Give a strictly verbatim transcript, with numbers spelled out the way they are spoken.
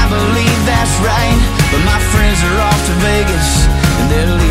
I believe that's right, but my friends are off to Vegas, and they're leaving